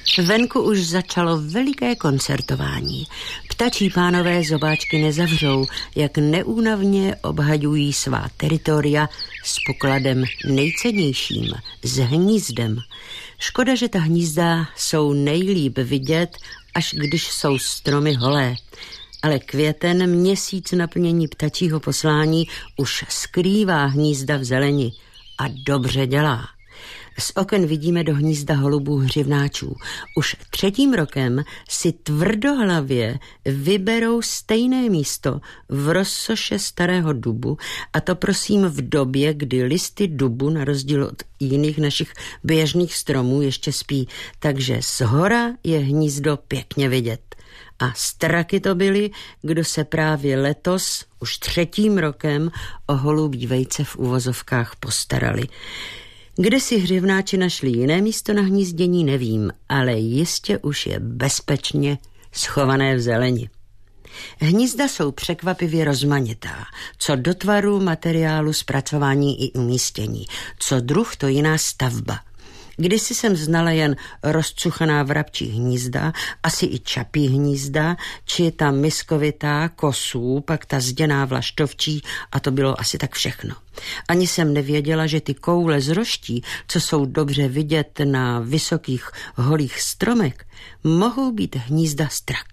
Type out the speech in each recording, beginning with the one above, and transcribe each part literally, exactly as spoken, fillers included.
Venku už začalo veliké koncertování. Ptačí pánové zobáčky nezavřou, jak neúnavně obhajují svá teritoria s pokladem nejcennějším, s hnízdem. Škoda, že ta hnízda jsou nejlíp vidět, až když jsou stromy holé. Ale květen, měsíc naplnění ptačího poslání, už skrývá hnízda v zeleni a dobře dělá. Z oken vidíme do hnízda holubů hřivnáčů. Už třetím rokem si tvrdohlavě vyberou stejné místo v rozsoše starého dubu, a to prosím v době, kdy listy dubu, na rozdíl od jiných našich běžných stromů, ještě spí. Takže shora je hnízdo pěkně vidět. A straky to byli, kdo se právě letos, už třetím rokem, o holubí vejce v uvozovkách postarali. Kde si hřivnáči našli jiné místo na hnízdění, nevím, ale jistě už je bezpečně schované v zeleni. Hnízda jsou překvapivě rozmanitá, co do tvaru, materiálu, zpracování i umístění. Co druh, to jiná stavba. Kdysi jsem znala jen rozcuchaná vrabčí hnízda, asi i čapí hnízda, či ta miskovitá kosů, pak ta zděná vlaštovčí, a to bylo asi tak všechno. Ani jsem nevěděla, že ty koule z roští, co jsou dobře vidět na vysokých holých stromech, mohou být hnízda strak.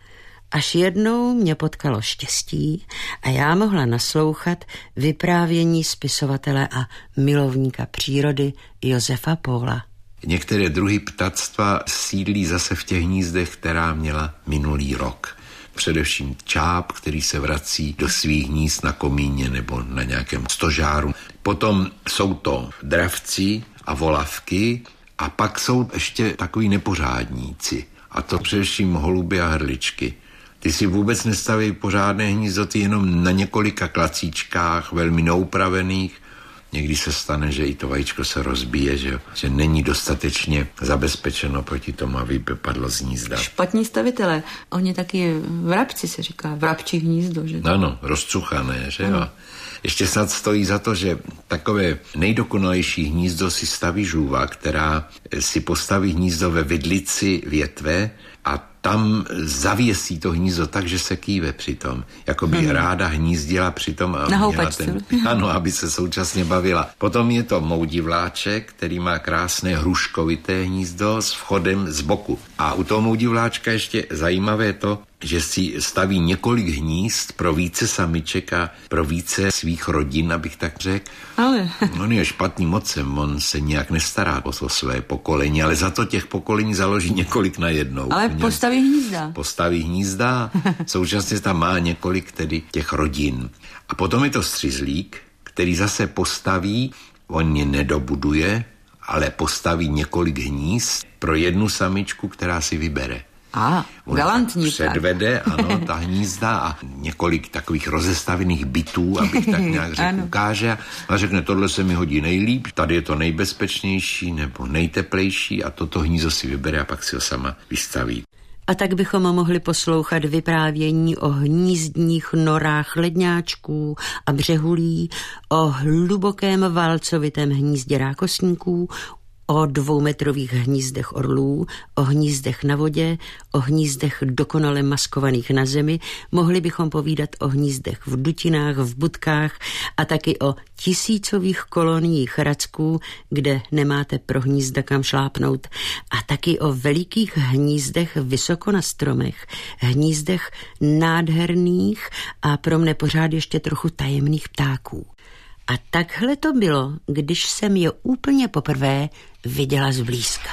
Až jednou mě potkalo štěstí a já mohla naslouchat vyprávění spisovatele a milovníka přírody Josefa Póla. Některé druhy ptactva sídlí zase v těch hnízdech, která měla minulý rok. Především čáp, který se vrací do svých hnízd na komíně nebo na nějakém stožáru. Potom jsou to dravci a volavky a pak jsou ještě takový nepořádníci. A to především holuby a hrdličky. Ty si vůbec nestaví pořádné hnízdo, ty jenom na několika klacíčkách, velmi neupravených. Někdy se stane, že i to vajíčko se rozbije, že, že není dostatečně zabezpečeno proti tomu, aby padlo z hnízda. Špatní stavitelé, oni taky vrabci se říká, vrabčí hnízdo, že? Ano, rozcuchané, že jo. Hmm. Ještě snad stojí za to, že takové nejdokonalejší hnízdo si staví žůva, která si postaví hnízdo ve vidlici větve a tam zavěsí to hnízdo tak, že se kýve přitom. Jako by hmm. ráda hnízdila přitom a na měla ten, ano, aby se současně bavila. Potom je to moudivláček, který má krásné hruškovité hnízdo s vchodem z boku. A u toho moudivláčka ještě zajímavé to, že si staví několik hnízd pro více samiček a pro více svých rodin, abych tak řekl. Ale... On je špatným otcem, on se nějak nestará o to své pokolení, ale za to těch pokolení založí několik najednou. Ale postaví hnízda. Postaví hnízda, současně tam má několik tedy těch rodin. A potom je to střizlík, který zase postaví, on je nedobuduje, ale postaví několik hnízd pro jednu samičku, která si vybere. A, galantní. Předvede, ano, ta hnízda a několik takových rozestavených bytů, abych tak nějak řekl, ukáže a řekne, tohle se mi hodí nejlíp, tady je to nejbezpečnější nebo nejteplejší a toto hnízdo si vybere a pak si ho sama vystaví. A tak bychom mohli poslouchat vyprávění o hnízdních norách ledňáčků a břehulí, o hlubokém válcovitém hnízdě rákosníků, o dvoumetrových hnízdech orlů, o hnízdech na vodě, o hnízdech dokonale maskovaných na zemi, mohli bychom povídat o hnízdech v dutinách, v budkách a taky o tisícových koloniích racků, kde nemáte pro hnízda kam šlápnout, a taky o velikých hnízdech vysoko na stromech, hnízdech nádherných a pro mne pořád ještě trochu tajemných ptáků. A takhle to bylo, když jsem je úplně poprvé viděla zblízka.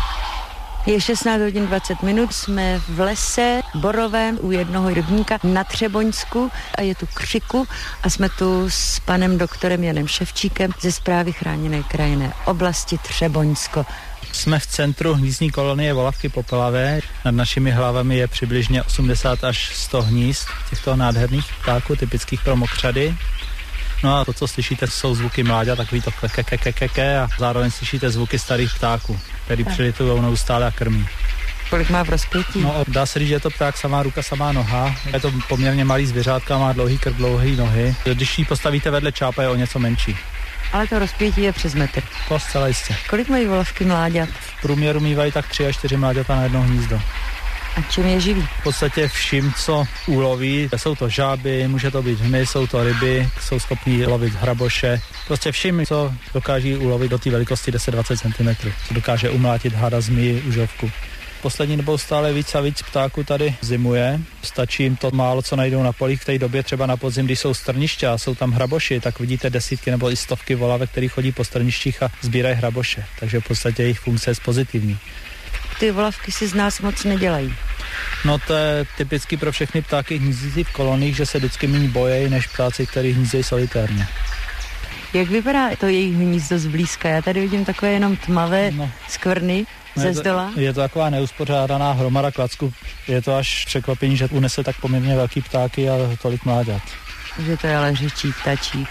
Je šestnáct hodin dvacet minut, jsme v lese borovém u jednoho rybníka na Třeboňsku a je tu křiku a jsme tu s panem doktorem Janem Ševčíkem ze Správy chráněné krajinné oblasti Třeboňsko. Jsme v centru hnízdní kolonie volavky popelavé. Nad našimi hlavami je přibližně osmdesát až sto hnízd těchto nádherných ptáků, typických pro mokřady. No a to, co slyšíte, jsou zvuky mláďat, takový to kekekekeke a zároveň slyšíte zvuky starých ptáků, který přilitují neustále a krmí. Kolik má v rozpětí? No, dá se říct, že je to pták samá ruka, samá noha. Je to poměrně malý zvěřátka, má dlouhý krk, dlouhý nohy. Když ji postavíte vedle čápa, je o něco menší. Ale to rozpětí je přes metr. To zcela jistě. Kolik mají volavky mláďat? průměru mívají tak tři až čtyři mláďata na jedno hnízdo. A čím je živí? V podstatě vším, co uloví, jsou to žáby, může to být hmyz, jsou to ryby, jsou schopní lovit hraboše. Prostě vším, co dokáží ulovit do té velikosti deset až dvacet centimetrů. Co dokáže umlátit hada, zmiji, užovku. Poslední dobou stále víc a víc ptáků tady zimuje. Stačí jim to málo, co najdou na polích. V té době třeba na podzim, když jsou strniště a jsou tam hraboši, tak vidíte desítky nebo i stovky volavek, který chodí po strništích a sbírají hraboše. Takže v podstatě jejich funkce je pozitivní. Ty volavky si z nás moc nedělají. No to je typicky pro všechny ptáky hnízdící v koloních, že se vždycky méně bojejí než ptáci, který hnízdí solitérně. Jak vypadá to jejich hnízdo zblízka? Já tady vidím takové jenom tmavé no. skvrny no ze je to, zdola. Je to taková neuspořádaná hromada klacků. Je to až překvapení, že unese tak poměrně velký ptáky a tolik mláďat. Že to je ale řečí ptačí.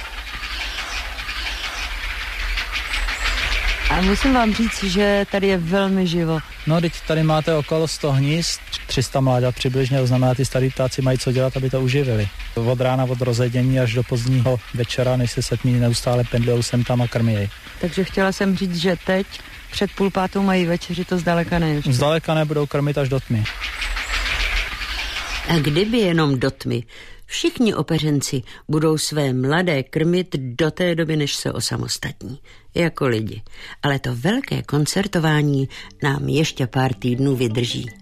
A musím vám říct, že tady je velmi živo. No, teď tady máte okolo sto hnízd, tři sta mláďat přibližně, to znamená, ty starý ptáci mají co dělat, aby to uživili. Od rána, od rozedění až do pozdního večera, než se setmí, neustále pendlujou sem tam a krmějí. Takže chtěla jsem říct, že teď před půl pátou mají večeři, to zdaleka ne. Ještě. Zdaleka nebudou krmit až do tmy. A kdyby jenom do tmy, všichni opeřenci budou své mladé krmit do té doby, než se osamostatní, jako lidi. Ale to velké koncertování nám ještě pár týdnů vydrží.